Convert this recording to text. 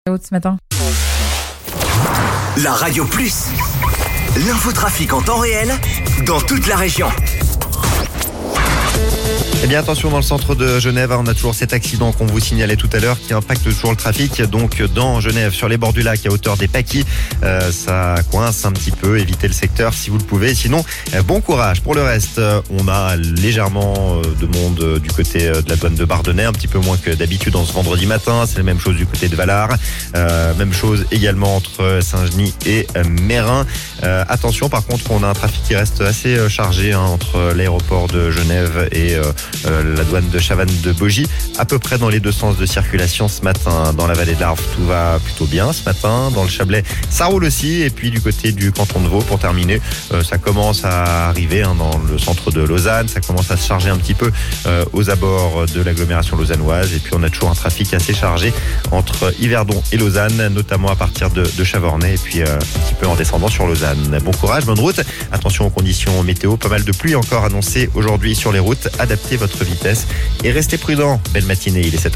ce matin. La Radio Plus, l'infotrafic en temps réel dans toute la région. Eh bien attention, dans le centre de Genève, on a toujours cet accident qu'on vous signalait tout à l'heure qui impacte toujours le trafic. Donc dans Genève, sur les bords du lac à hauteur des Paquis, ça coince un petit peu, évitez le secteur si vous le pouvez. Sinon, bon courage. Pour le reste, on a légèrement de monde du côté de la douane de Bardonnay, un petit peu moins que d'habitude en ce vendredi matin. C'est la même chose du côté de Valard. Même chose également entre Saint-Genis et Mérin. Attention, par contre, on a un trafic qui reste assez chargé entre l'aéroport de Genève et la douane de Chavannes de Bogie, à peu près dans les deux sens de circulation ce matin. Dans la vallée de l'Arve, tout va plutôt bien ce matin. Dans le Chablais, ça roule aussi. Et puis du côté du canton de Vaud, pour terminer, ça commence à arriver dans le centre de Lausanne. Ça commence à se charger un petit peu aux abords de l'agglomération lausannoise. Et puis on a toujours un trafic assez chargé entre Yverdon et Lausanne, notamment à partir de Chavornay et puis un petit peu en descendant sur Lausanne. Bon courage, bonne route. Attention aux conditions météo, pas mal de pluie encore annoncée aujourd'hui sur les routes. Adaptez votre vitesse et restez prudent. Belle matinée, il est 7h.